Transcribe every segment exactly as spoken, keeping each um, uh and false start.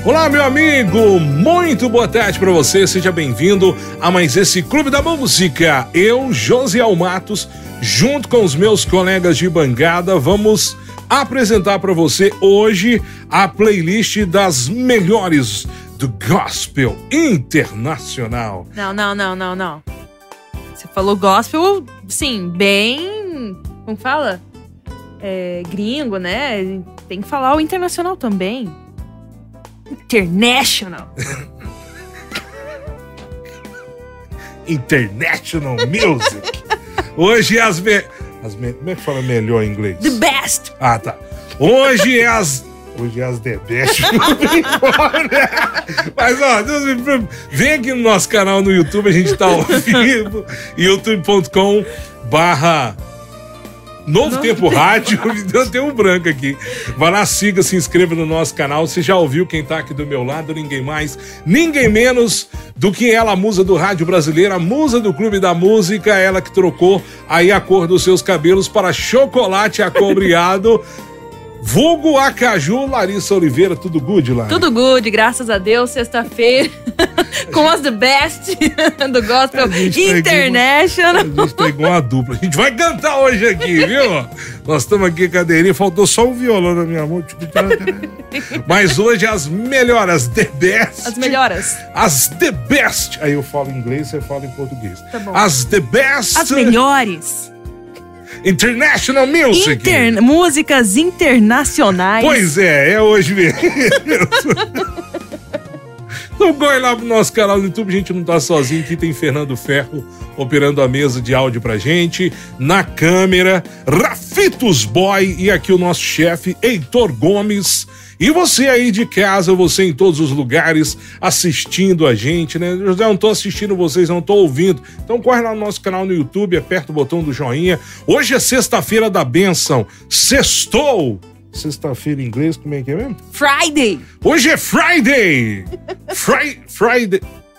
Olá, meu amigo, muito boa tarde para você, seja bem-vindo a mais esse Clube da Música. Eu, Josiel Matos, junto com os meus colegas de bancada, vamos apresentar para você hoje a playlist das melhores do gospel internacional. Não, não, não, não, não. Você falou gospel, sim, bem, como fala? É, gringo, né? Tem que falar o internacional também. International. International Music. Hoje é as, me... as me... Como é que fala melhor em inglês? The best. Ah, tá. Hoje é as... Hoje é as The Best. Mas, ó, vem aqui no nosso canal no YouTube, a gente tá ao vivo. youtube ponto com barra Novo, Novo Tempo, Tempo Rádio. Deu até um branco aqui. Vai lá, siga, se inscreva no nosso canal. Você já ouviu quem tá aqui do meu lado? Ninguém mais, ninguém menos do que ela, a musa do rádio brasileiro, a musa do Clube da Música, ela que trocou aí a cor dos seus cabelos para chocolate acobreado. Vulgo Acaju, Larissa Oliveira, tudo good, Larissa? Tudo good, graças a Deus, sexta-feira, com as The Best do Gospel International. A gente pegou uma dupla, a gente vai cantar hoje aqui, viu? Nós estamos aqui, cadeirinha, faltou só o violão na minha mão. Mas hoje as melhores, as The Best. As melhoras. As The Best. Aí eu falo em inglês, você fala em português. Tá bom. As The Best. As melhores. International Music. Inter... Músicas internacionais. Pois é, é hoje mesmo. Então corre lá pro nosso canal no YouTube, a gente não tá sozinho, aqui tem Fernando Ferro operando a mesa de áudio pra gente, na câmera, Rafitos Boy e aqui o nosso chefe, Heitor Gomes. E você aí de casa, você em todos os lugares, assistindo a gente, né? Eu não tô assistindo vocês, não tô ouvindo. Então corre lá no nosso canal no YouTube, aperta o botão do joinha. Hoje é sexta-feira da bênção. Sextou! Sexta-feira em inglês, como é que é mesmo? Friday! Hoje é Friday! Fri- Friday!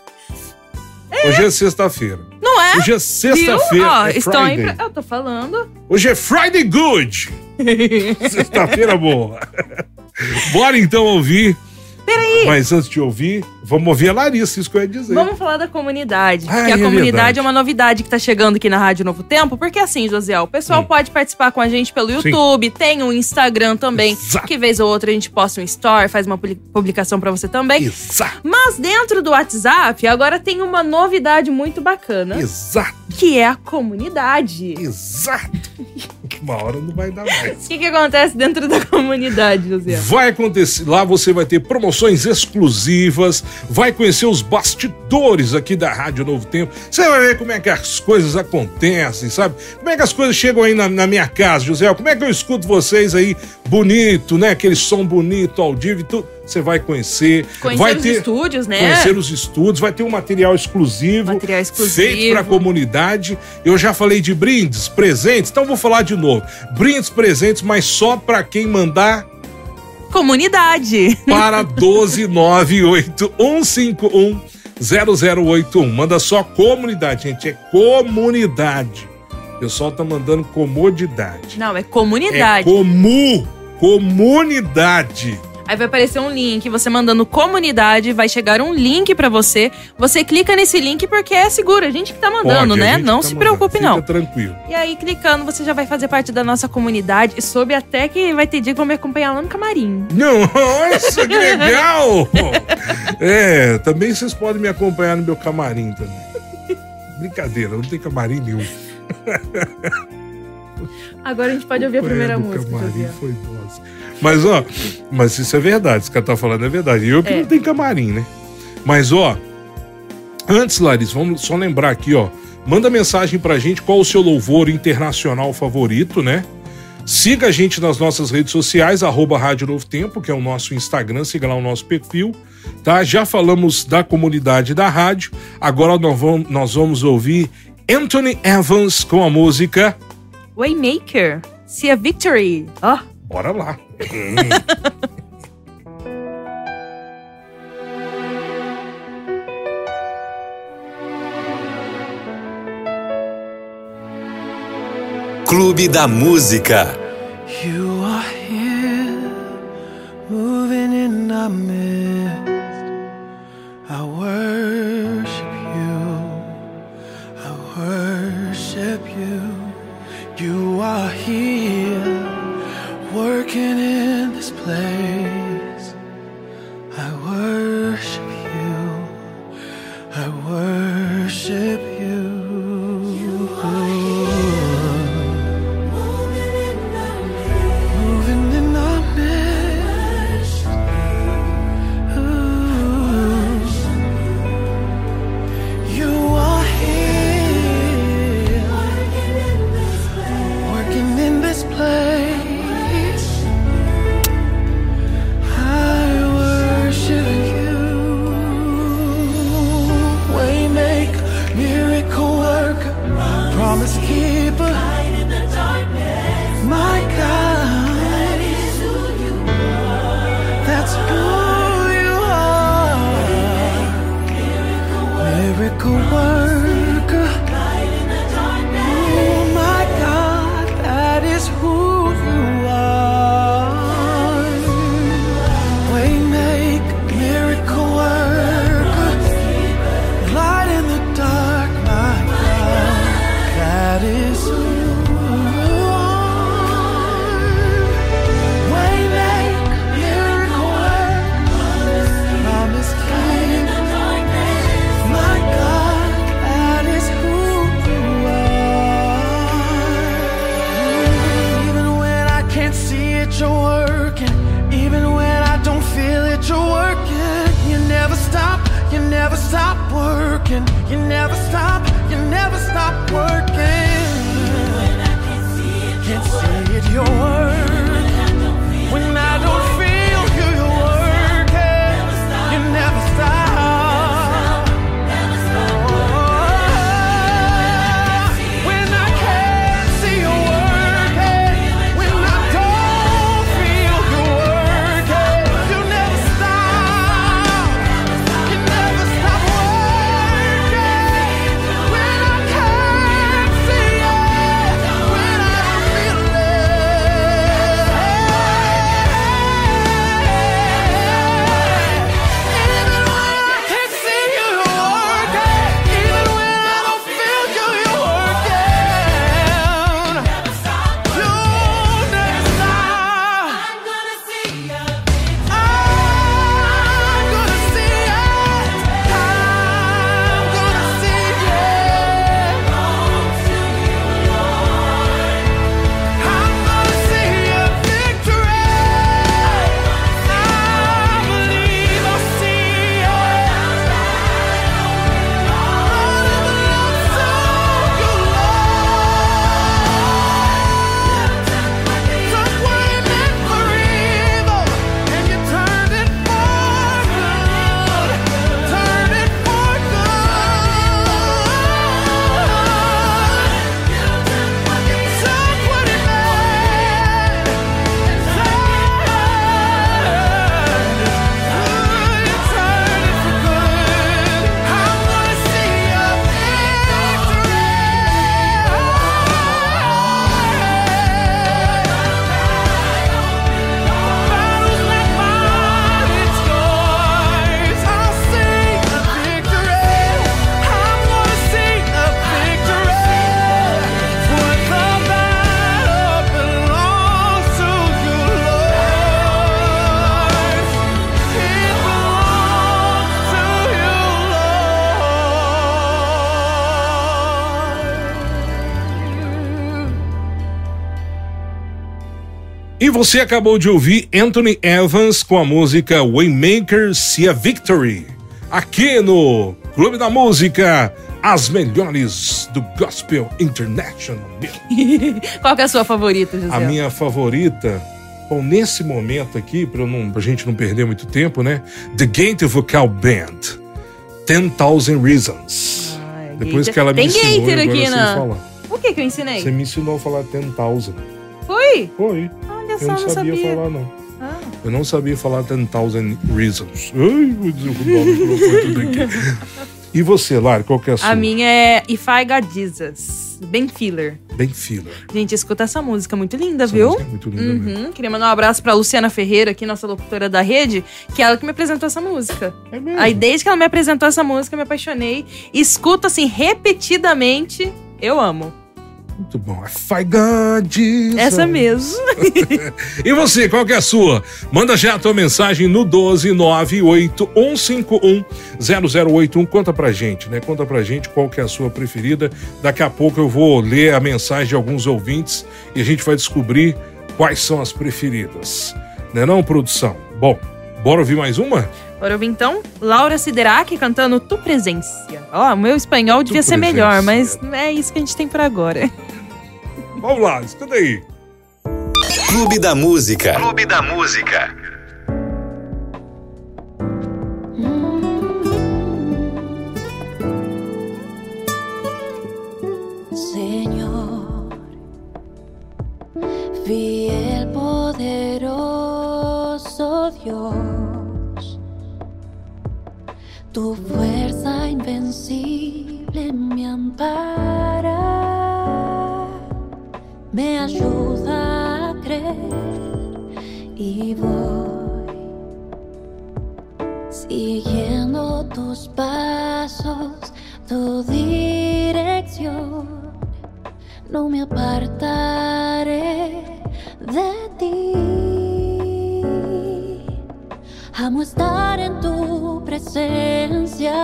É. Hoje é sexta-feira. Não é? Hoje é sexta-feira. Ó, é estão Friday. aí pra... Eu tô falando. Hoje é Friday Good! Sexta-feira boa! Bora então ouvir. Peraí. Mas antes de ouvir, vamos ouvir a Larissa, isso que eu ia dizer. Vamos falar da comunidade. Ah, porque é a comunidade verdade. é uma novidade que tá chegando aqui na Rádio Novo Tempo. Porque assim, José, o pessoal hum. pode participar com a gente pelo YouTube. Sim. Tem um Instagram também. Exato. Que vez ou outra a gente posta um story, faz uma publicação pra você também. Exato. Mas dentro do WhatsApp, agora tem uma novidade muito bacana. Exato. Que é a comunidade. Exato. Uma hora não vai dar mais. O que que acontece dentro da comunidade, José? Vai acontecer, lá você vai ter promoções exclusivas, vai conhecer os bastidores aqui da Rádio Novo Tempo, você vai ver como é que as coisas acontecem, sabe? Como é que as coisas chegam aí na, na minha casa, José, como é que eu escuto vocês aí bonito, né? Aquele som bonito, audível e tudo. Você vai conhecer. Conhecer vai os ter, estúdios, né? Conhecer os estúdios, vai ter um material exclusivo. Material exclusivo. Feito para a comunidade. Eu já falei de brindes, presentes, então vou falar de novo. Brindes, presentes, mas só para quem mandar... Comunidade. Para doze nove oito um cinco um zero zero oito um. Manda só comunidade, gente. É comunidade. O pessoal tá mandando comodidade. Não, é comunidade. É comu. Comunidade. Aí vai aparecer um link, você mandando comunidade, vai chegar um link pra você. Você clica nesse link porque é seguro, a gente que tá mandando, Pode, né? Não tá se mandando. preocupe, Fica não. tranquilo. E aí, clicando, você já vai fazer parte da nossa comunidade. E soube até que vai ter dia que vão me acompanhar lá no camarim. Nossa, que legal! É, também vocês podem me acompanhar no meu camarim também. Brincadeira, não tem camarim nenhum. Agora a gente pode ouvir a primeira música. Camarim foi nossa. Mas, ó, mas isso é verdade, isso que ela tá falando é verdade. Eu que é. não tenho camarim, né? Mas, ó, antes, Larissa, vamos só lembrar aqui, ó. Manda mensagem pra gente qual o seu louvor internacional favorito, né? Siga a gente nas nossas redes sociais, arroba Rádio Novo Tempo, que é o nosso Instagram, siga lá o nosso perfil, tá? Já falamos da comunidade da rádio, agora nós vamos, nós vamos ouvir Anthony Evans com a música Waymaker, See a Victory. Ó. Oh. Bora lá. Clube da Música. You are here, moving in our midst. I worship you. I worship you. Moving in our midst. Ooh. You are here, working in this place. I worship you. Waymaker, miracle worker, promise keeper. My God, that's who you are. Miracle worker. Oh my God, that is who you are. Waymaker, miracle worker, light in the dark, my God, that is who you are. Waymaker, miracle worker, promise keeper, my God, that is who you are. Even when I can't see it, you're working. Even when I don't feel it, you're working. You never stop, you never stop working. You never stop, you never stop working. Can't see it, you're working. When I don't feel you, you're working. You never stop. When I can't see you working, when I don't feel you working, you never stop. You never stop working. When I can't see it, when I don't feel it. Even when I can't see you, you're working. Even when I don't feel you, you're working. You never stop. I'm gonna see it. I'm gonna see it. I'm gonna see it. I'm gonna see your victory. I believe I'll see it. Took what it meant for evil, and you turned it for good. Turned it for good. You took what it meant and turned it. You turned it for good. I'm gonna see your victory. Battle's not mine, it's yours. I'll see the victory. I'm gonna see the victory. For the battle belongs to you, Lord. It belongs to you, Lord. E você acabou de ouvir Anthony Evans com a música Waymaker See a Victory. Aqui no Clube da Música, as melhores do Gospel International. Qual que é a sua favorita, José? A minha favorita, bom, nesse momento aqui, pra, eu não, pra gente não perder muito tempo, né? The Gate Vocal Band, ten thousand Reasons. Ah, é Depois gator. que ela me Tem ensinou, gator agora aqui eu sei na... falar. O que que eu ensinei? Você me ensinou a falar ten thousand. Foi? Foi. Olha Eu só, não não sabia, sabia. falar, não. Ah. Eu não sabia falar ten thousand Reasons. Ai, vou derrubar o microfone tudo aqui. E você, Lari, qual que é a sua? A minha é If I Got Jesus, Ben Filler. Ben Filler. Gente, escuta essa música, muito linda, Essa viu? música é muito linda Uhum. mesmo. Queria mandar um abraço pra Luciana Ferreira, aqui, nossa locutora da rede, que é ela que me apresentou essa música. É mesmo? Aí, desde que ela me apresentou essa música, eu me apaixonei. Escuto, assim, repetidamente. Eu amo. Muito bom. Fi God Jesus. Essa mesmo. E você, qual que é a sua? Manda já a tua mensagem no doze nove oito um cinco um zero zero oito um. Conta pra gente, né? Conta pra gente qual que é a sua preferida. Daqui a pouco eu vou ler a mensagem de alguns ouvintes e a gente vai descobrir quais são as preferidas. Não é não, produção? Bom, bora ouvir mais uma? Bora ouvir então Laura Siderac cantando Tu Presencia. Ó, o meu espanhol devia Tu ser melhor, Presencia. mas é isso que a gente tem por agora. Vamos lá, escuta aí. Clube da Música. Clube da Música. Señor, fiel poderoso Dios, tu fuerza invencible me ampara, me ayuda a creer y voy siguiendo tus pasos, tu dirección, no me apartaré de ti. Amo estar en tu presencia.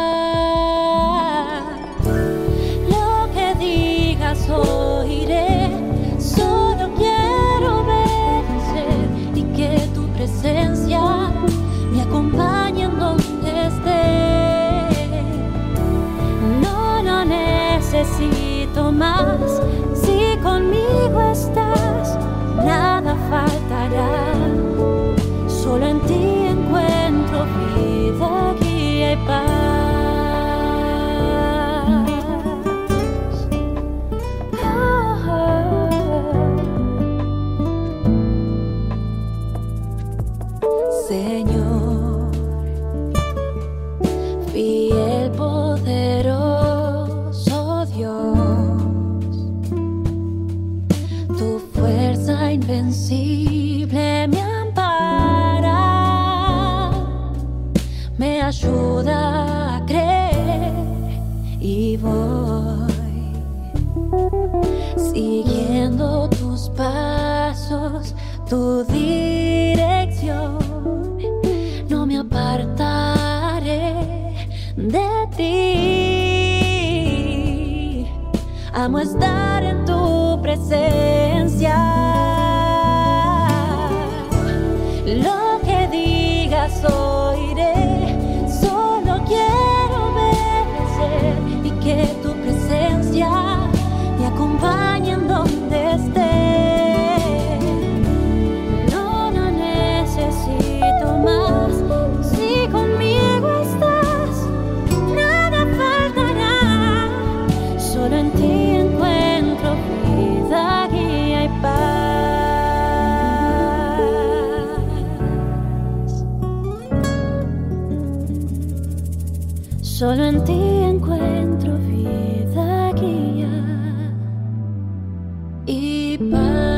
Lo que digas oiré, solo quiero obedecer y que tu presencia me acompañe en donde esté. No, no necesito más, si conmigo estás, nada faltará. Solo en ti encuentro vida, guía y paz. Señor, fiel poderoso Dios, tu fuerza invencible me ampara, me ayuda a creer y voy siguiendo tus pasos, tu dirección. No me apartaré de ti. Amo estar en tu presencia. Lo que digas oiré, solo quiero obedecer y que tu presencia me acompañe en donde esté. No, no necesito más, si conmigo estás, nada faltará. Solo en ti encuentro vida, guía y paz. Solo en ti encuentro vida, guía y paz.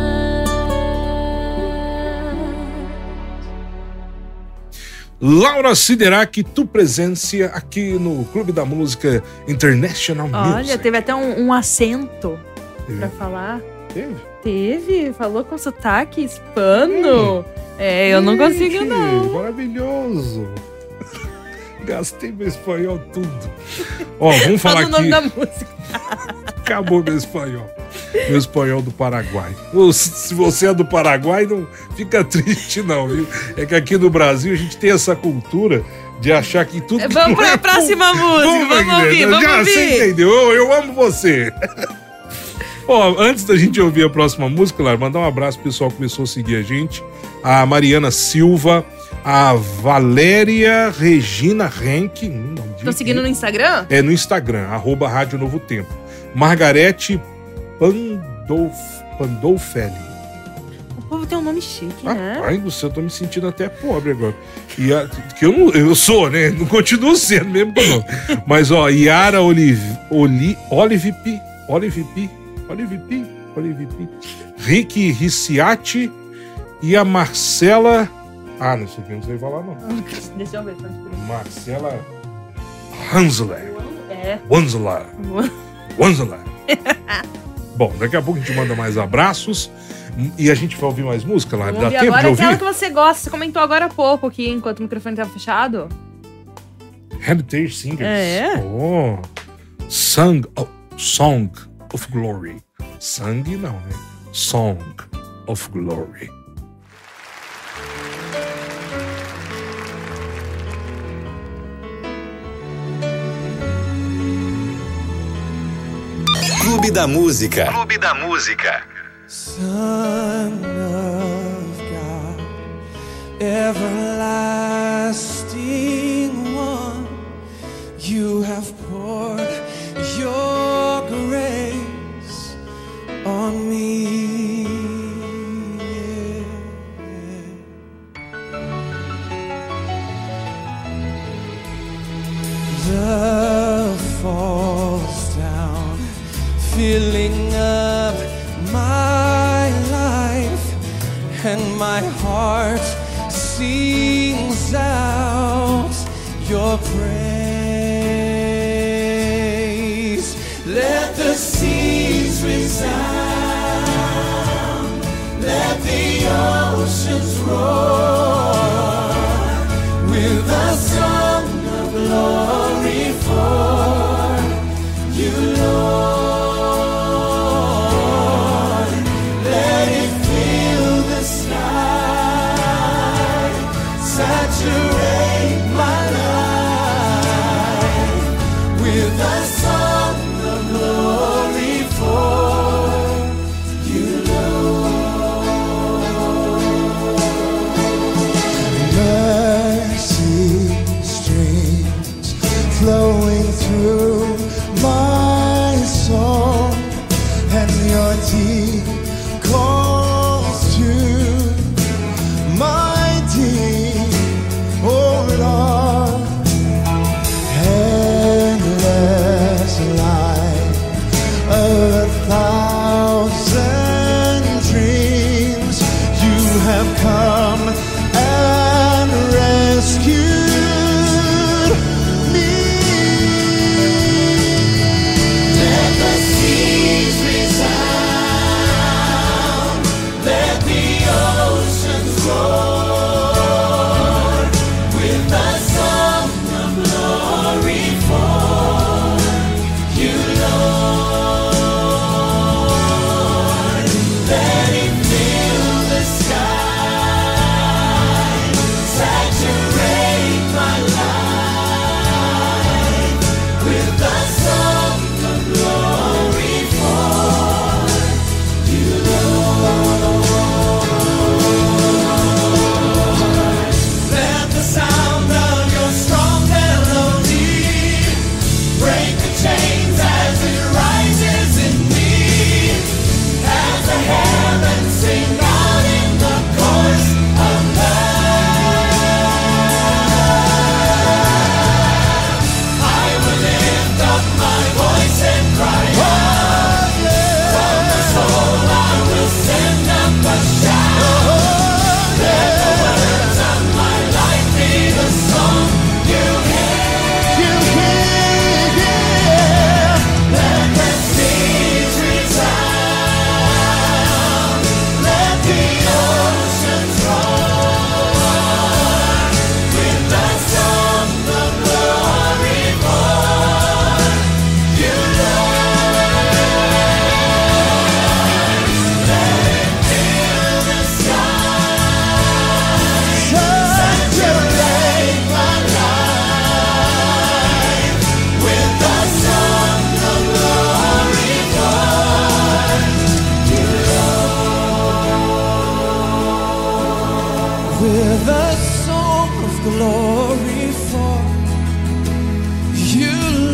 Laura Siderac, Tu Presencia, aqui no Clube da Música International Olha, Music. teve até um, um acento Teve? pra falar. Teve? Teve, falou com sotaque hispano. É, eu não consigo Gente, não. Maravilhoso. Gastei meu espanhol tudo. Ó, vamos falar Fala o nome aqui. da música. Acabou meu espanhol. Meu espanhol do Paraguai. Ô, se você é do Paraguai, não fica triste não, viu? É que aqui no Brasil a gente tem essa cultura de achar que tudo... É, que vamos não é pra bom- próxima música, vamos Guilherme. ouvir, vamos Já, ouvir. Você entendeu? Eu, eu amo você. Ó, antes da gente ouvir a próxima música, Lara, mandar um abraço pro pessoal que começou a seguir a gente. A Mariana Silva, a Valéria Regina Renck. Hum, não, Estão seguindo no Instagram? É, no Instagram, arroba Rádio Novo Tempo. Margarete Pandolf, Pandolfelli. O povo tem um nome chique, né? Rapaz do céu, eu tô me sentindo até pobre agora. E a, que eu, não, eu sou, né? Não continuo sendo mesmo que eu não. Mas, ó, Yara Olive, Oli, Olive P, Olive P, Olive P, Olive P, Rick Ricciati e a Marcela... Ah, não sei o que, não sei falar não. Deixa eu ver. tá escrito. Marcela Hansler. É. Wanzler. Wanzler. Bom, daqui a pouco a gente manda mais abraços e a gente vai ouvir mais música lá. Vamos Dá ouvir tempo agora de ouvir? aquela que você gosta. Você comentou agora há pouco aqui, enquanto o microfone estava fechado. Heritage Singers. É. Oh. Song of, Song of Glory. Sangue não, né? Song of Glory. Clube da Música. Clube da Música. Son of God, everlasting one, you have poured your grace on me. Love falls down, filling up my life, and my heart sings out your praise. Let the seas resound, let the oceans roar with the song of glory for you, Lord. Let it fill the sky, saturate my life with the song of glory for you, Lord. Mercy streams flowing through my soul, and your deep calls to my deep, oh Lord. Endless light of a thousand dreams, you have come and rescued me. Let the seas resound, let the oceans roar with the song of glory for you, Lord. Let it fill the sky, saturate my life with the song of glory for you, Lord. Let the sound of your strong melody break the chains as it rises in me, as the heavens sing out in the chorus of love. I will lift up my voice and cry out. From the soul I will send up a shout. Let the words of my life be the song you hear. Let the seas resound, let the oceans roar with the song of glory for you, Lord. Let it fill the sky, saturate my life with the song of glory for you, Lord. With the song of glory for you,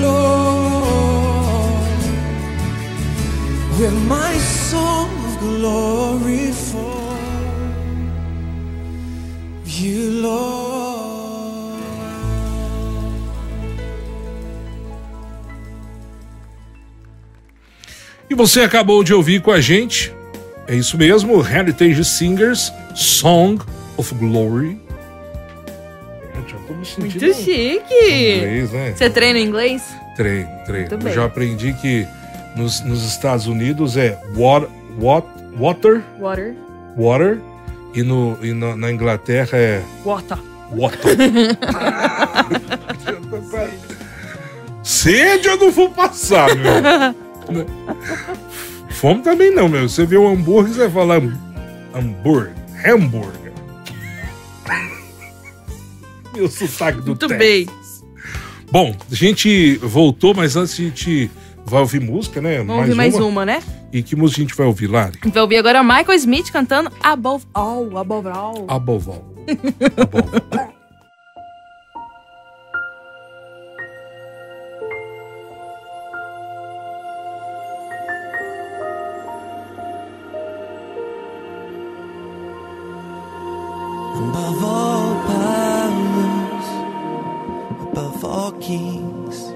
Lord. With my song of glory for you, Lord. E você acabou de ouvir com a gente, é isso mesmo, Heritage Singers, Song of Glory. Eu já tô me sentindo Muito chique. inglês, né? Você treina inglês? Treino, treino. Muito Eu bem. já aprendi que nos, nos Estados Unidos é water, water, water, Water. water e, no, e na, na Inglaterra é Water. water. Sede eu não vou passar, meu. Fome também não, meu. Você vê um hambúrguer, você vai falar hambúrguer, hambúrguer. Meu sotaque do Muito Texas. bem. Bom, a gente voltou, mas antes a gente vai ouvir música, né? Vamos ouvir mais uma, né? E que música a gente vai ouvir, Lari? Vai ouvir agora Michael Smith cantando Above All, Above All. Above all. Above all. Above all powers, above all kings,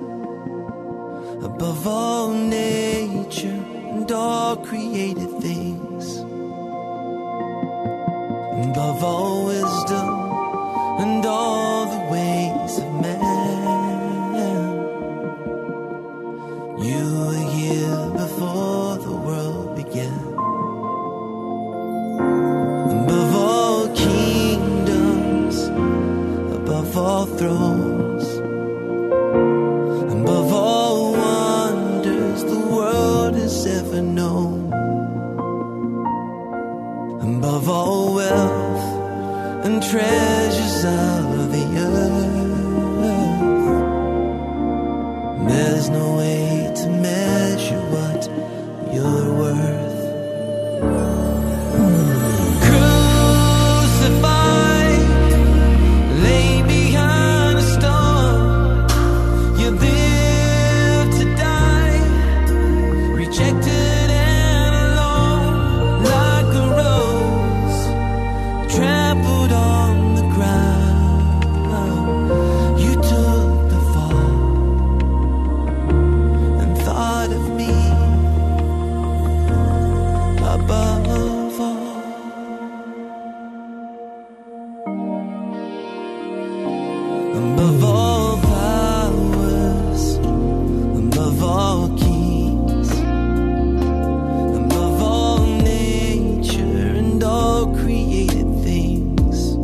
above all nature and all created things, above all wisdom and all the ways of man. You were here before the world began. Above all kingdoms, above all thrones, above all wonders the world has ever known, above all wealth and treasures of the earth, there's no way to measure what you're worth. Above all powers, above all kings, above all nature and all created things,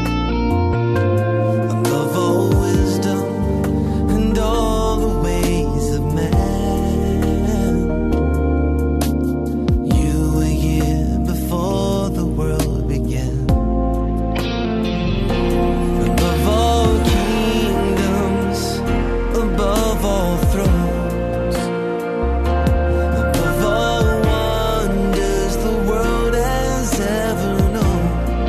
above all wisdom and all the ways of man. You were here before the world began. Above all above all thrones, above all wonders the world has ever known,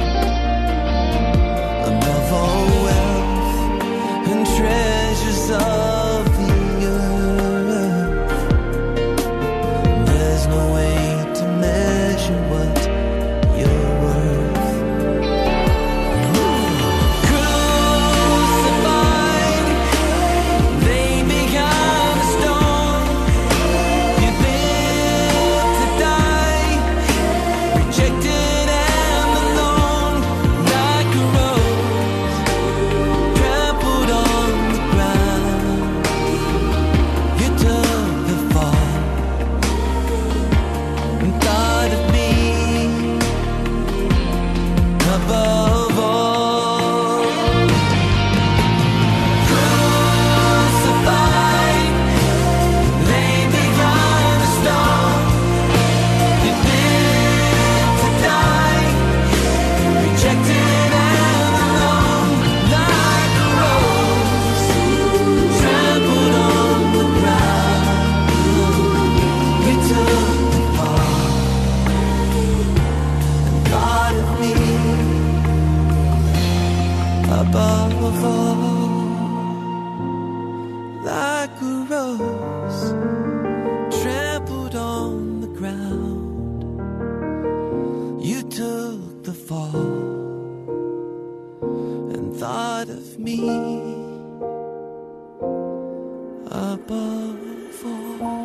above all wealth and treasures of the earth, there's no way to measure what you're worth. Above all, like a rose trampled on the ground, you took the fall and thought of me above all.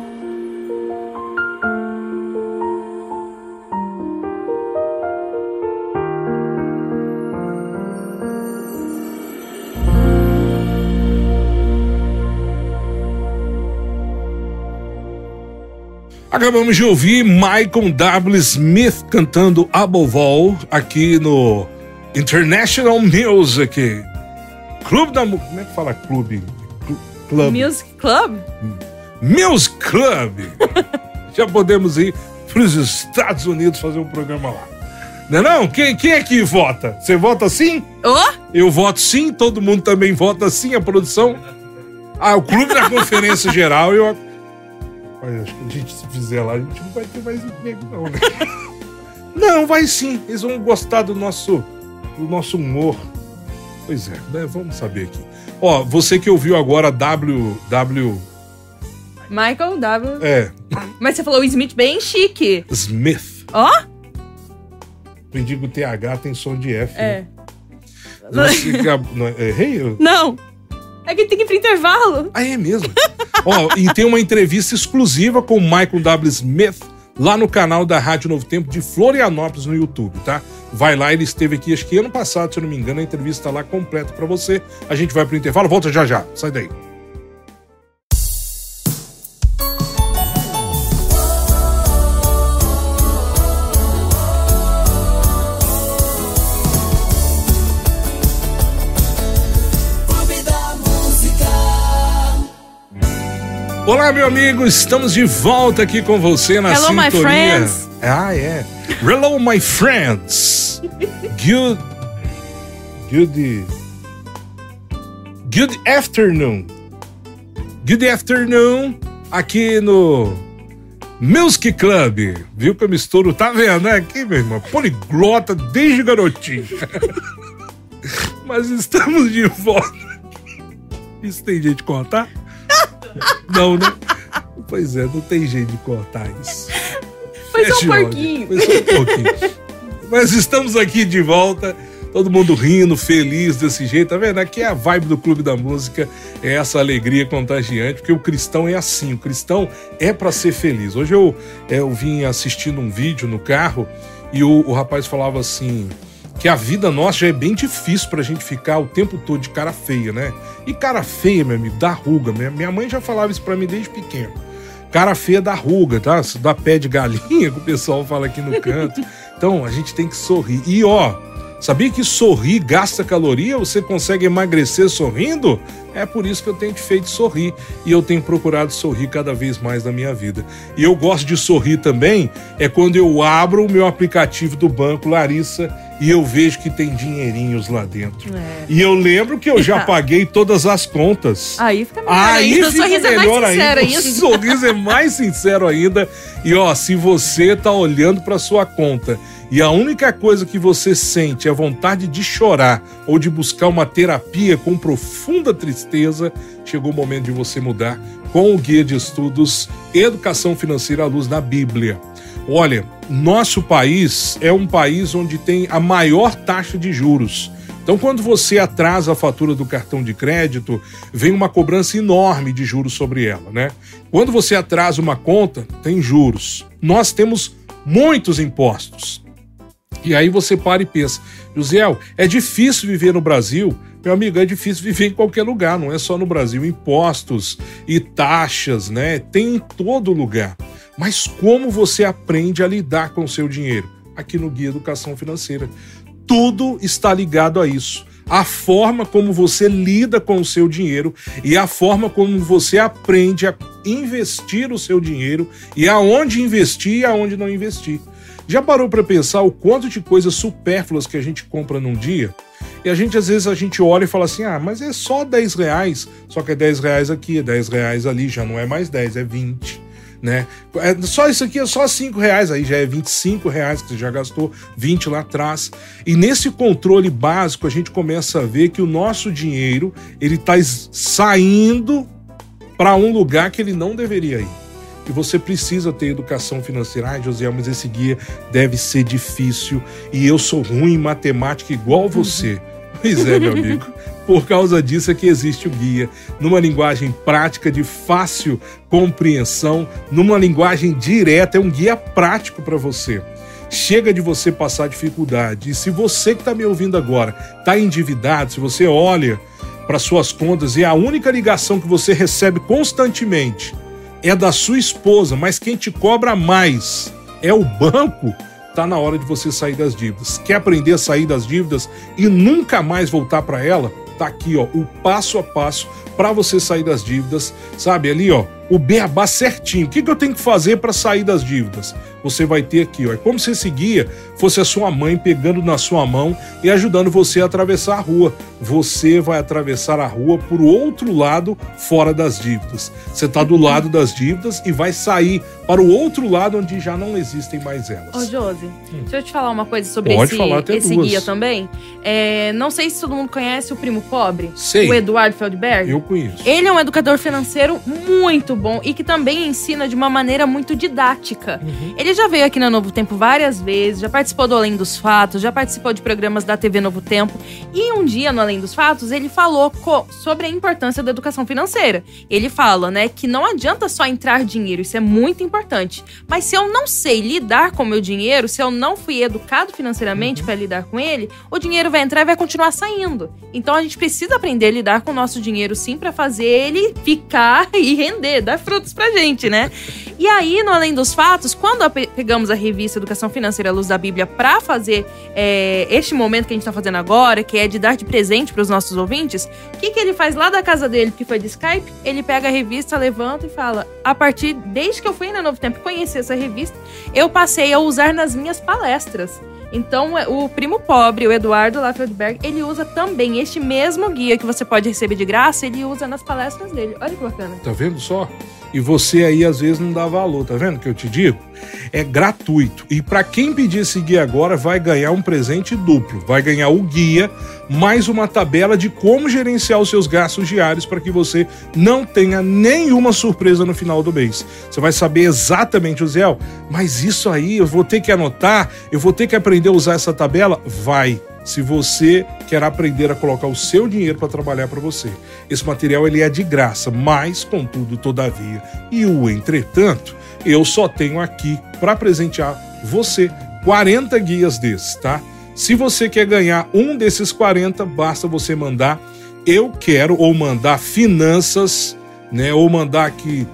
Acabamos de ouvir Michael W. Smith cantando Above All aqui no International Music. Clube da... Como é que fala clube? Club. Music Club? Music Club. Já podemos ir para os Estados Unidos fazer um programa lá. Não é não? Quem, quem é que vota? Você vota sim? Oh? Eu voto sim, todo mundo também vota sim, a produção. Ah, o Clube da Conferência Geral, eu... Olha, acho que a gente, se fizer lá, a gente não vai ter mais emprego, não, né? Não, vai sim. Eles vão gostar do nosso, do nosso humor. Pois é, né? Vamos saber aqui. Ó, você que ouviu agora W... W... Michael W. É. Mas você falou o Smith bem chique. Smith. Ó? Eu digo T H, tem som de F. É. Né? Você, não, errei? Eu... Não. É que tem que ir pro intervalo. Ah, é mesmo? Ó, e tem uma entrevista exclusiva com o Michael W. Smith lá no canal da Rádio Novo Tempo de Florianópolis no YouTube, tá? Vai lá, ele esteve aqui, acho que ano passado, se eu não me engano, a entrevista tá lá completa pra você. A gente vai pro intervalo, volta já já. Sai daí. Olá, meu amigo, estamos de volta aqui com você na Hello, sintonia. my friends. Ah, é. Hello, my friends. Good... Good... Good afternoon. Good afternoon aqui no Music Club. Viu que eu misturo? Tá vendo, né? Aqui, meu irmão, poliglota desde garotinho. Mas estamos de volta. Isso tem jeito de cortar? Não, né? Pois é, não tem jeito de cortar isso. Foi só um Fecha o áudio. porquinho. Foi só um pouquinho. Mas estamos aqui de volta, todo mundo rindo, feliz desse jeito, tá vendo? Aqui é a vibe do Clube da Música, é essa alegria contagiante, porque o cristão é assim, o cristão é pra ser feliz. Hoje eu, eu vim assistindo um vídeo no carro e o, o rapaz falava assim... que a vida nossa já é bem difícil pra gente ficar o tempo todo de cara feia, né? E cara feia, meu amigo, dá ruga. Minha, minha mãe já falava isso pra mim desde pequeno. Cara feia dá ruga, tá? Dá pé de galinha, que o pessoal fala aqui no canto. Então, a gente tem que sorrir. E, ó, sabia que sorrir gasta caloria? Você consegue emagrecer sorrindo? É por isso que eu tenho te feito sorrir. E eu tenho procurado sorrir cada vez mais na minha vida. E eu gosto de sorrir também, é quando eu abro o meu aplicativo do banco, Larissa, e eu vejo que tem dinheirinhos lá dentro. É. E eu lembro que eu já paguei todas as contas. Aí fica melhor Aí ainda. fica O sorriso melhor é mais sincero ainda. ainda. O sorriso é mais sincero ainda. E ó, se você tá olhando pra sua conta e a única coisa que você sente é vontade de chorar ou de buscar uma terapia com profunda tristeza, chegou o momento de você mudar com o Guia de Estudos Educação Financeira à Luz da Bíblia. Olha, nosso país é um país onde tem a maior taxa de juros. Então, quando você atrasa a fatura do cartão de crédito, vem uma cobrança enorme de juros sobre ela, né? Quando você atrasa uma conta, tem juros. Nós temos muitos impostos. E aí você para e pensa, Josiel, é difícil viver no Brasil? Meu amigo, é difícil viver em qualquer lugar, não é só no Brasil. Impostos e taxas, né? Tem em todo lugar. Mas como você aprende a lidar com o seu dinheiro? Aqui no Guia Educação Financeira. Tudo está ligado a isso. A forma como você lida com o seu dinheiro e a forma como você aprende a investir o seu dinheiro e aonde investir e aonde não investir. Já parou para pensar o quanto de coisas supérfluas que a gente compra num dia? E a gente, às vezes, a gente olha e fala assim, ah, mas é só dez reais. Só que é dez reais aqui, é dez reais ali, já não é mais dez, é vinte. Né? É, só isso aqui é só cinco reais, aí já é vinte e cinco reais que você já gastou, vinte lá atrás. E nesse controle básico a gente começa a ver que o nosso dinheiro ele está saindo para um lugar que ele não deveria ir. E você precisa ter educação financeira. Ai, Josiel, mas esse guia deve ser difícil e eu sou ruim em matemática igual você. Pois é, meu amigo. Por causa disso é que existe o guia, numa linguagem prática de fácil compreensão, numa linguagem direta, é um guia prático para você. Chega de você passar dificuldade. E se você que está me ouvindo agora está endividado, se você olha para suas contas e a única ligação que você recebe constantemente é da sua esposa, mas quem te cobra mais é o banco, tá na hora de você sair das dívidas. Quer aprender a sair das dívidas e nunca mais voltar para ela? Tá aqui, ó, o passo a passo para você sair das dívidas, sabe? Ali, ó, o beabá certinho. O que, que eu tenho que fazer para sair das dívidas? Você vai ter aqui, ó. É como se esse guia fosse a sua mãe pegando na sua mão e ajudando você a atravessar a rua. Você vai atravessar a rua por outro lado, fora das dívidas. Você tá do lado das dívidas e vai sair para o outro lado onde já não existem mais elas. Ô, Josi, hum. deixa eu te falar uma coisa sobre Pode esse, falar até esse duas. guia também. É, não sei se todo mundo conhece o Primo Pobre, Sei. o Eduardo Feldberg. Eu conheço. Ele é um educador financeiro muito bom e que também ensina de uma maneira muito didática. Uhum. Ele já veio aqui na Novo Tempo várias vezes, já participou do Além dos Fatos, já participou de programas da T V Novo Tempo. E um dia, no Além dos Fatos, ele falou co- sobre a importância da educação financeira. Ele fala, né, que não adianta só entrar dinheiro, isso é muito importante. Mas se eu não sei lidar com o meu dinheiro, se eu não fui educado financeiramente para lidar com ele, o dinheiro vai entrar e vai continuar saindo. Então a gente precisa aprender a lidar com o nosso dinheiro sim para fazer ele ficar e render, dar frutos pra gente, né? E aí, no Além dos Fatos, quando a pe- pegamos a revista Educação Financeira à Luz da Bíblia para fazer é, este momento que a gente tá fazendo agora, que é de dar de presente para os nossos ouvintes, o que, que ele faz lá da casa dele, que foi de Skype? Ele pega a revista, levanta e fala: a partir, desde que eu fui na Novo Tempo conhecer essa revista, eu passei a usar nas minhas palestras. Então, o Primo Pobre, o Eduardo Feldberg, ele usa também este mesmo guia que você pode receber de graça, ele usa nas palestras dele. Olha que bacana. Tá vendo só? E você aí às vezes não dá valor, tá vendo o que eu te digo? É gratuito. E para quem pedir esse guia agora vai ganhar um presente duplo. Vai ganhar o guia mais uma tabela de como gerenciar os seus gastos diários para que você não tenha nenhuma surpresa no final do mês. Você vai saber exatamente, Josiel, mas isso aí eu vou ter que anotar, eu vou ter que aprender a usar essa tabela? Vai. Se você quer aprender a colocar o seu dinheiro para trabalhar para você. Esse material ele é de graça, mas, contudo, todavia, e o entretanto, eu só tenho aqui para presentear você quarenta guias desses, tá? Se você quer ganhar um desses quarenta, basta você mandar eu quero ou mandar finanças, né? Ou mandar aqui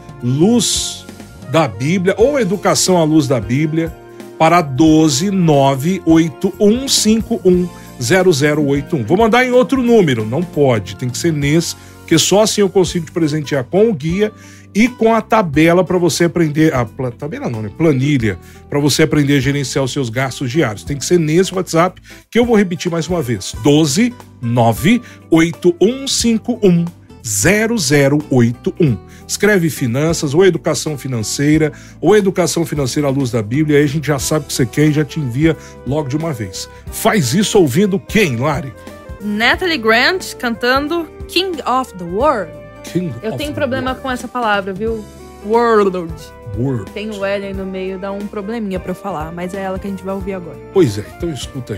luz da Bíblia ou educação à luz da Bíblia para doze nove oito um cinco um zero zero oito um. Vou mandar em outro número, não pode, tem que ser nesse, porque só assim eu consigo te presentear com o guia e com a tabela para você aprender, a pla, tabela não, né? Planilha, para você aprender a gerenciar os seus gastos diários. Tem que ser nesse WhatsApp, que eu vou repetir mais uma vez, doze nove oito um cinco um zero zero oito um. Escreve finanças, ou educação financeira, ou educação financeira à luz da Bíblia, aí a gente já sabe o que você quer e já te envia logo de uma vez. Faz isso ouvindo quem, Lari? Natalie Grant cantando King of the World. King Eu of tenho the problema World. com essa palavra, viu? World. World. Tem o L aí no meio, dá um probleminha pra eu falar, mas é ela que a gente vai ouvir agora. Pois é, então escuta aí.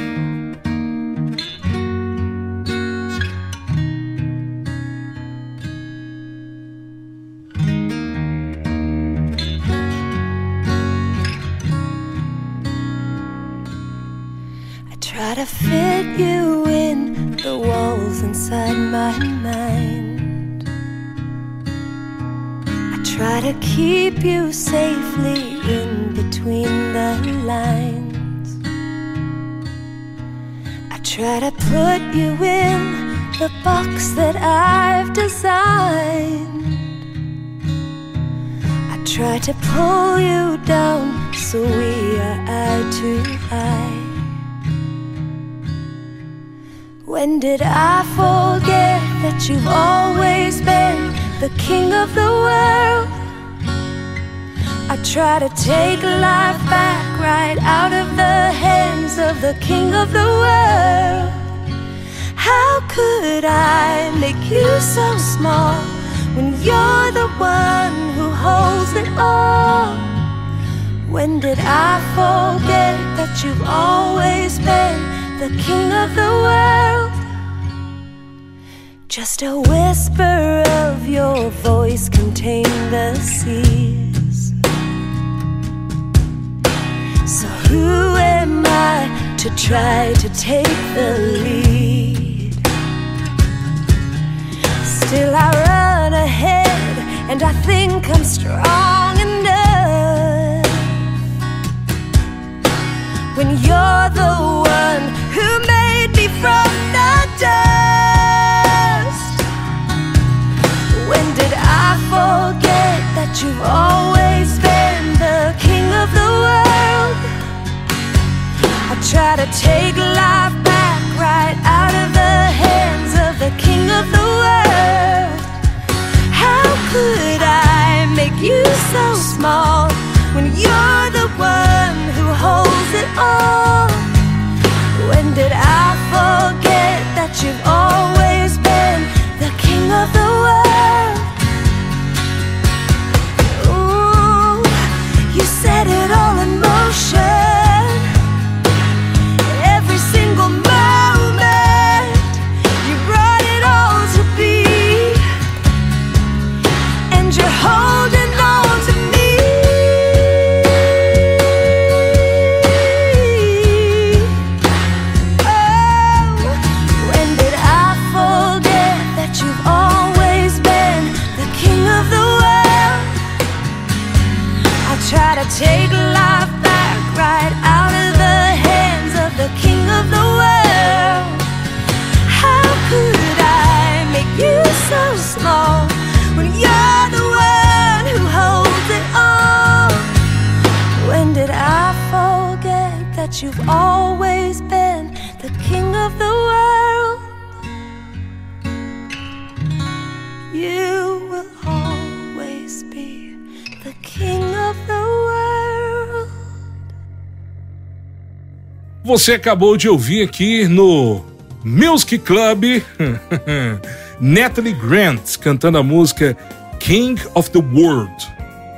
Try to fit you in the walls inside my mind. I try to keep you safely in between the lines. I try to put you in the box that I've designed. I try to pull you down so we are eye to eye. When did I forget that you've always been the king of the world? I try to take life back right out of the hands of the king of the world. How could I make you so small when you're the one who holds it all? When did I forget that you've always been the king of the world? Just a whisper of your voice contained the seas. So who am I to try to take the lead? Still I run ahead and I think I'm strong enough. When you're the one who made me from the dust. When did I forget that you've always been the king of the world? I try to take life back right out of the hands of the king of the world. How could I make you so small when you're the one who holds it all? When did I forget that you've always been the king of the world? Ooh, you set it all in motion. Every single moment, you brought it all to be. And you're holding on to me. Oh, when did I forget that you've always been the king of the world? I try to take life back right out of the hands of the king of the world. How could I make you so small when you're the one who holds it all? When did I forget that you've always been the king of the world? You will always be the king of the world. Você acabou de ouvir aqui no Music Club Natalie Grant cantando a música King of the World.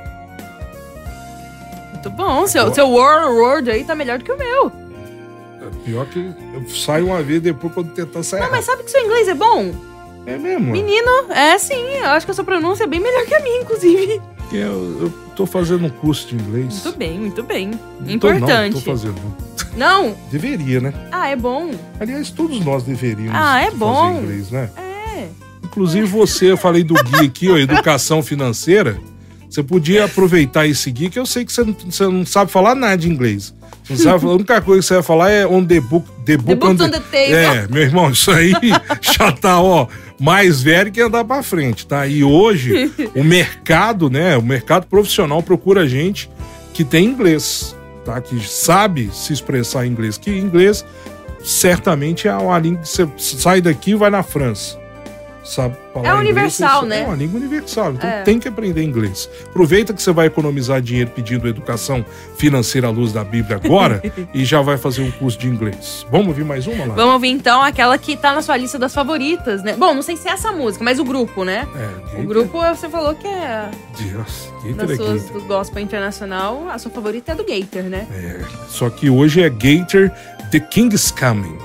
Muito bom. Seu, seu World World aí tá melhor do que o meu. Pior que eu saio uma vez depois quando tentar sair. Não, mas sabe que seu inglês é bom? É mesmo? Menino, é sim. Eu acho que a sua pronúncia é bem melhor que a minha, inclusive. Eu, eu tô fazendo um curso de inglês. Muito bem, muito bem. Não tô, Importante. Não, tô fazendo. Não? Deveria, né? Ah, é bom. Aliás, todos nós deveríamos Ah, é fazer bom. inglês, né? É. Inclusive você, eu falei do Gui aqui, ó, educação financeira. Você podia aproveitar esse Gui, que eu sei que você não, você não sabe falar nada de inglês. Você não sabe falar, a única coisa que você vai falar é on the book. The book The book's on the table. É, meu irmão, isso aí já tá, ó, mais velho que andar pra frente, tá? E hoje, o mercado, né, o mercado profissional procura gente que tem inglês, tá? Que sabe se expressar em inglês. Que inglês, certamente, é uma língua que você sai daqui e vai na França. Sabe falar É inglês, universal, você- né? É uma língua universal, então É. tem que aprender inglês. Aproveita que você vai economizar dinheiro pedindo educação financeira à luz da Bíblia agora e já vai fazer um curso de inglês. Vamos ouvir mais uma lá? Vamos ouvir então aquela que tá na sua lista das favoritas, né? Bom, não sei se é essa música, mas o grupo, né? É, O grupo você falou que é Deus, das Gator é suas Gator. do gospel internacional, a sua favorita é do Gator, né? É, só que hoje é Gator, The King's Coming.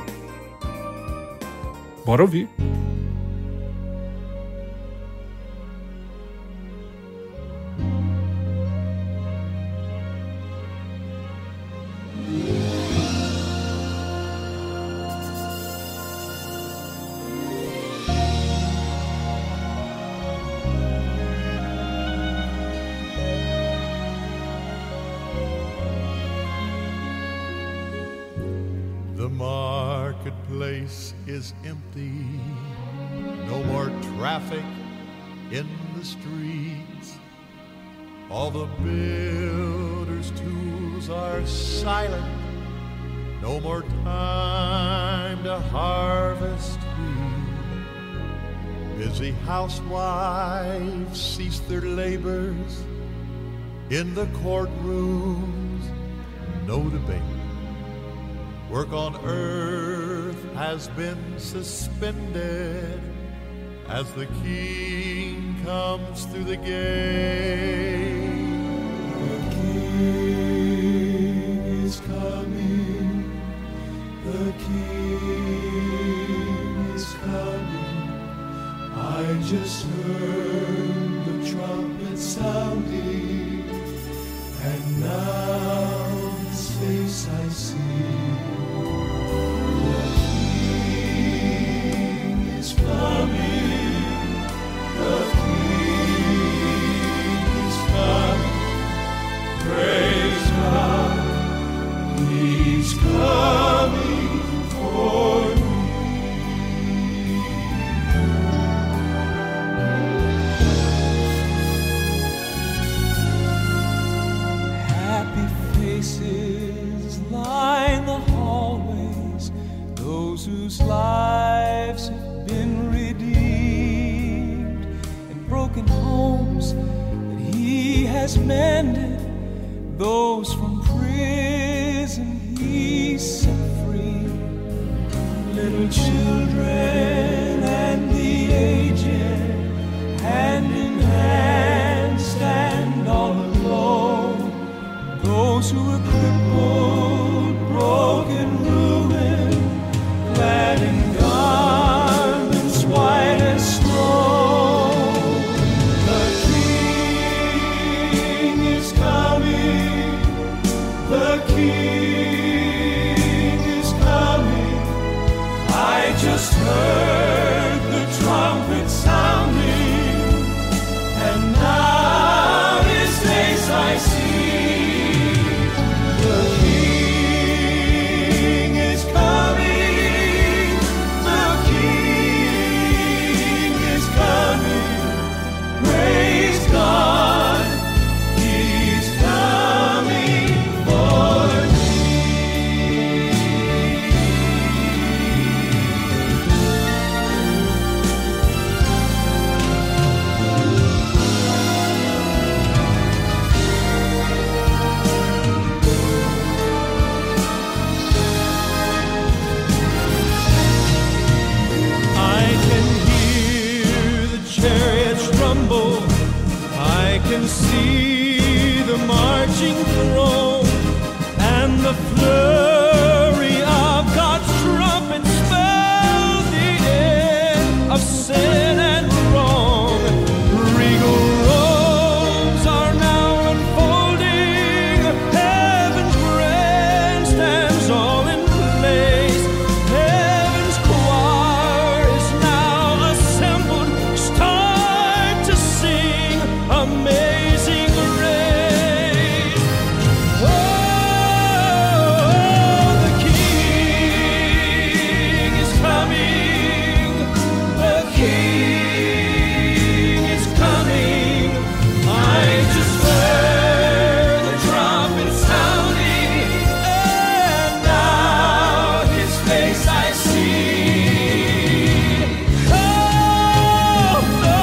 Bora ouvir. The marketplace is empty, no more traffic in the streets. All the builders' tools are silent, no more time to harvest wheat. Busy housewives cease their labors, in the courtrooms no debate. Work on earth has been suspended as the King comes through the gate. The King is coming, the King is coming. I just heard the trumpet sounding, and now his face I see. Coming, the King wounds that he has mended. Those from prison he set free. Little children and the aged, hand in hand, stand all alone. Those who were crippled, broken, ruined, clad in garments white as snow. The King is coming, the King is coming. I just heard the trumpet sounding, and now his face I see. The King is coming, the King is coming. Praise God, he's coming for me. I can hear the chariots rumble. I can see the marching throng, and the flurry of God's trumpet spells the end of sin and wrong. Regal robes are now unfolding, heaven's grandstands all in place. Heaven's choir is now assembled, start to sing Amazing Grace. Oh, the King is coming, the King is coming. I just heard the trumpet sounding, and now his face I see. Oh, the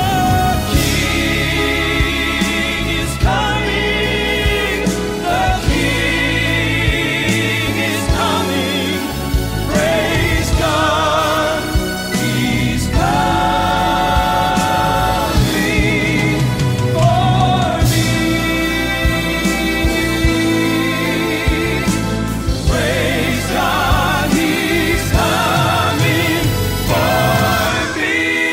King is coming, the King is coming. Praise God, he's coming for me. Praise God, he's coming for me.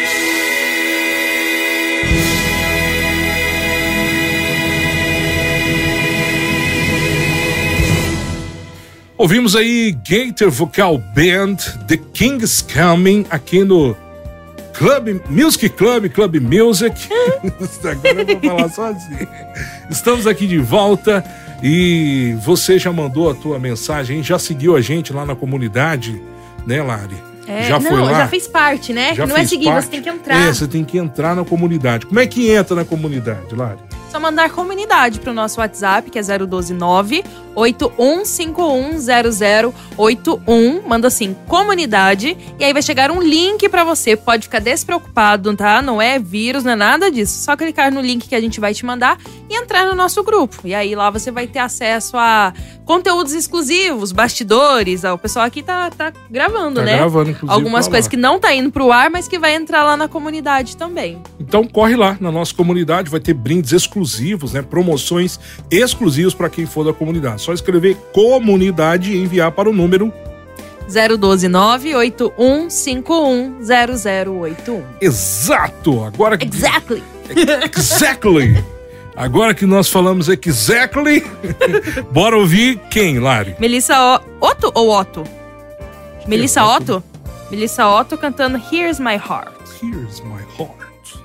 Ouvimos aí Gator Vocal Band, The King is Coming, aqui no Club Music Club, Club Music. Agora eu vou falar sozinho. Estamos aqui de volta e você já mandou a tua mensagem, já seguiu a gente lá na comunidade, né, Lari? É, já não, foi lá? já fez parte, né? Já não é fez seguir, parte? você tem que entrar. É, você tem que entrar na comunidade. Como é que entra na comunidade, Lari? Só mandar comunidade pro nosso WhatsApp, que é zero um dois nove oito um cinco um zero zero oito um. Manda assim, comunidade. E aí vai chegar um link pra você. Pode ficar despreocupado, tá? Não é vírus, não é nada disso. Só clicar no link que a gente vai te mandar e entrar no nosso grupo. E aí lá você vai ter acesso a conteúdos exclusivos, bastidores. O pessoal aqui tá, tá gravando, Tá né? gravando, inclusive, Algumas tá coisas lá. que não tá indo pro ar, mas que vai entrar lá na comunidade também. Então corre lá na nossa comunidade, vai ter brindes exclusivos, né? Promoções exclusivas para quem for da comunidade. Só escrever comunidade e enviar para o número zero um dois nove oito um cinco um zero zero oito um. exato. Agora que Exactly. exactly. Agora que nós falamos exactly, bora ouvir quem, Lari? Melissa o... Otto ou Otto? Melissa Otto? Melissa Otto cantando Here's My Heart. Here's my heart.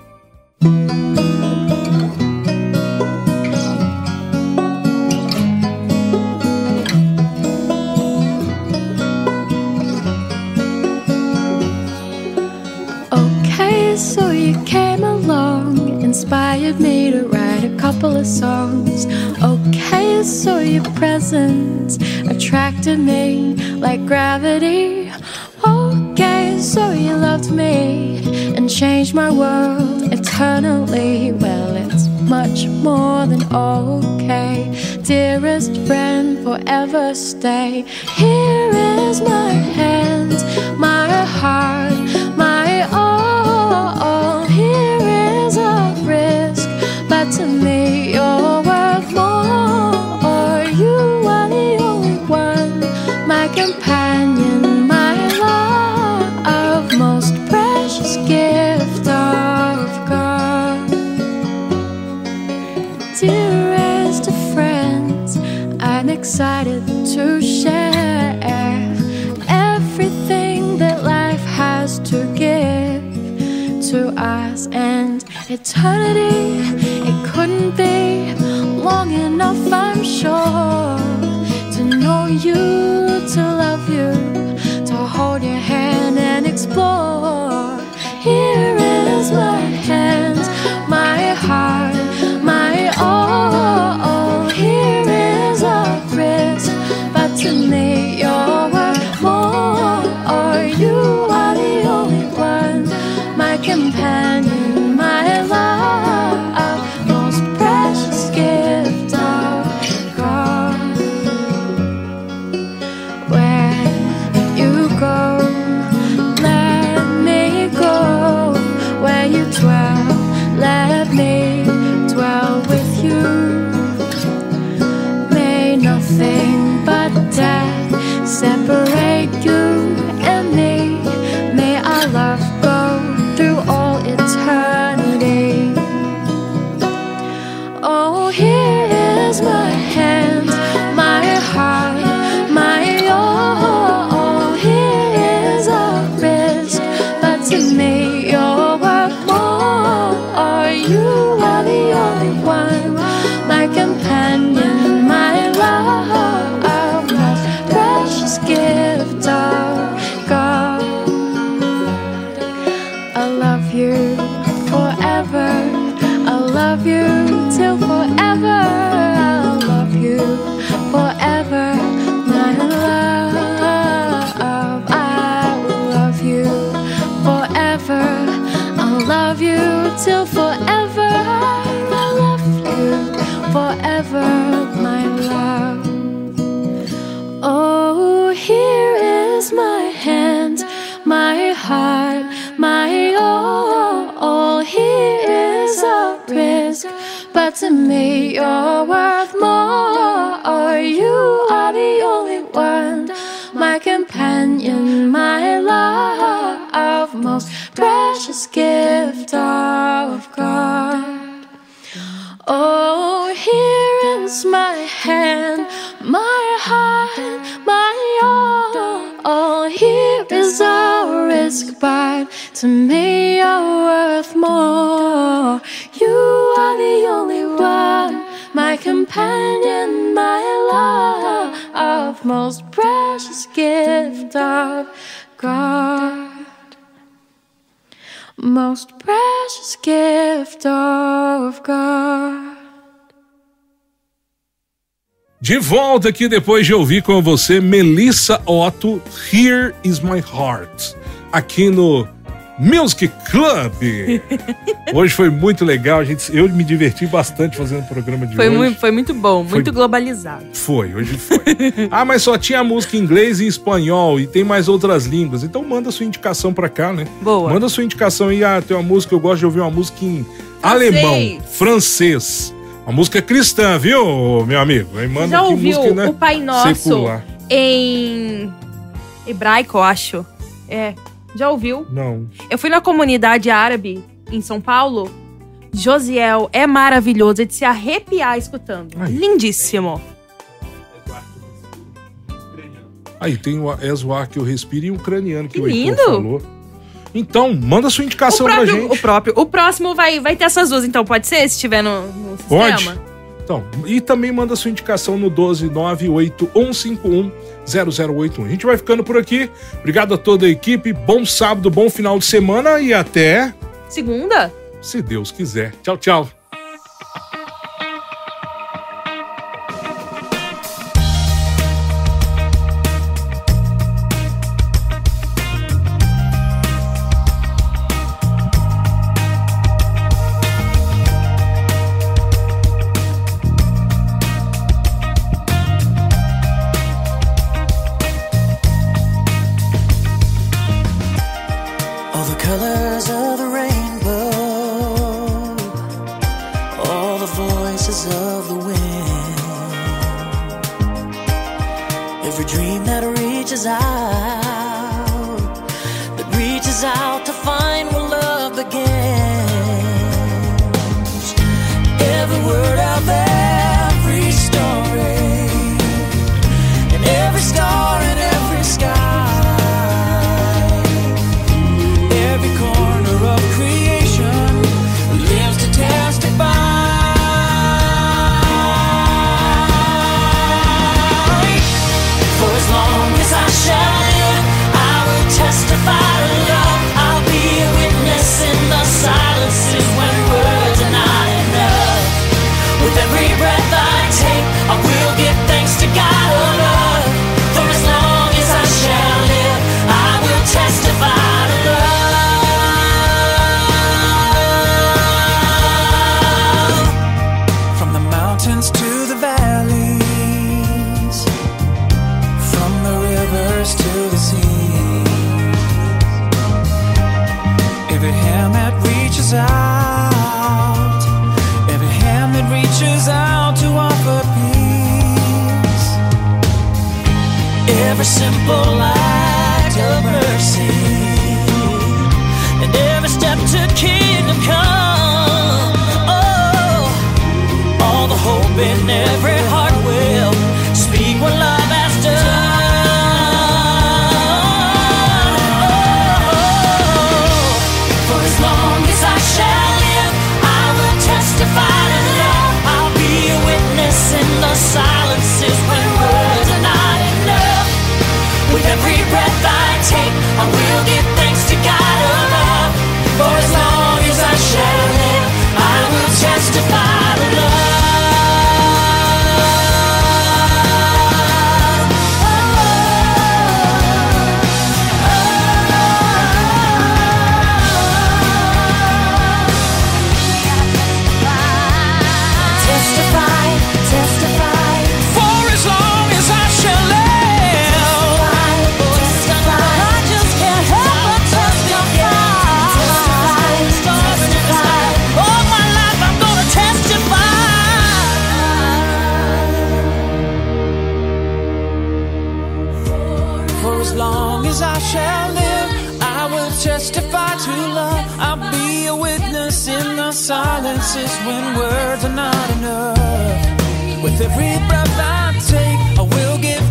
Okay, so you came along, inspired me to write a couple of songs. Okay, so your presence attracted me like gravity. Okay, so you loved me and changed my world eternally. Well, it's much more than okay. Dearest friend, forever stay. Here is my hand, my heart, my all. Here is a risk, but to me you're worth more. You are the only one, my companion, my love, most precious gift of God. Dearest of friends, I'm excited to share everything that life has to give to us, and eternity, it couldn't be long enough, I'm sure, to know you, to love you, to hold your hand and explore. Here is my hand, my heart, my all. Here is a risk, but to me you're worth more. Or you are the only one, my companion, my love, most precious gift of God. Where you go, let me go. Where you dwell, let me dwell with you. May nothing but death separate you and me. May our love go through all eternity. Oh, here is my hand, my heart, my all. Here is a risk, but to me you're worth more. Or you are the only one, my companion, my love, most precious gift of God. I love you forever, I love you till forever. I love you forever, my love. I love you forever, I love you till forever. I love you forever, my love. Oh, here is my hand, my heart, my all. Here is a risk, but to me you're worth more. Or you are the only one, my companion, my love, most precious gift of God. Oh, here is my hand, my heart, my all. Oh, here is a risk, but to me you're worth more. You are the only one, my companion, my love, most precious gift of God. Most precious gift of God. De volta aqui depois de ouvir com você Melissa Otto, Here Is My Heart, aqui no Music Club. Hoje foi muito legal, a gente, eu me diverti bastante fazendo o programa de Foi hoje. muito, foi muito bom, Foi- muito globalizado. Foi, hoje foi. Ah, mas só tinha música em inglês e em espanhol e tem mais outras línguas. Então manda sua indicação pra cá, né? Boa. Manda sua indicação aí. Ah, tem uma música, eu gosto de ouvir uma música em Francês. alemão, francês. Uma música cristã, viu, meu amigo? Aí manda Já aqui ouviu música, né? o Pai Nosso secular. em hebraico, eu acho? É, já ouviu? Não. Eu fui na comunidade árabe em São Paulo. Josiel é maravilhoso, é de se arrepiar escutando. Ai. Lindíssimo. Aí tem o Eswar que eu respiro e o ucraniano que, Que o Heitor lindo. falou. Então, manda sua O indicação pra próprio, gente. o próprio. O próximo vai, vai ter essas duas, então pode ser, se estiver no, no sistema? Pode. Então, e também manda sua indicação no doze nove oito um cinco um zero zero oito um. A gente vai ficando por aqui. Obrigado a toda a equipe. Bom sábado, bom final de semana e até, Segunda? se Deus quiser. Tchau, tchau. voices of the wind. Every dream that reaches out, that reaches out to find where love begins. Every word of every story, and every star in every sky, every corner of creation lives to testify. For as long as I shall live, I will testify to love. I'll be a witness in the silences when words are not enough. With every breath I take, I will give thanks to God above. For as long as I shall live, I will testify to love. From the mountains to the valleys, from the rivers to the sea, every hand that reaches out, every hand that reaches out to offer peace, every simple act of mercy, and every step to kingdom come. Oh, all the hope in every heart will speak what love has done. Oh, for as long as I shall live, I will testify to love. I'll be a witness in the silences when words are not enough. With every breath I take, I will give thanks to God above. For as long as I shall live, I will testify to love. Testify, testify. For as long as I shall live, testify. I just can't help but testify. Stars in the sky. All my life I'm gonna testify. For as long as I shall live, I will testify to love. I'll be a witness in the silences when words are not enough. With every breath I take, I will give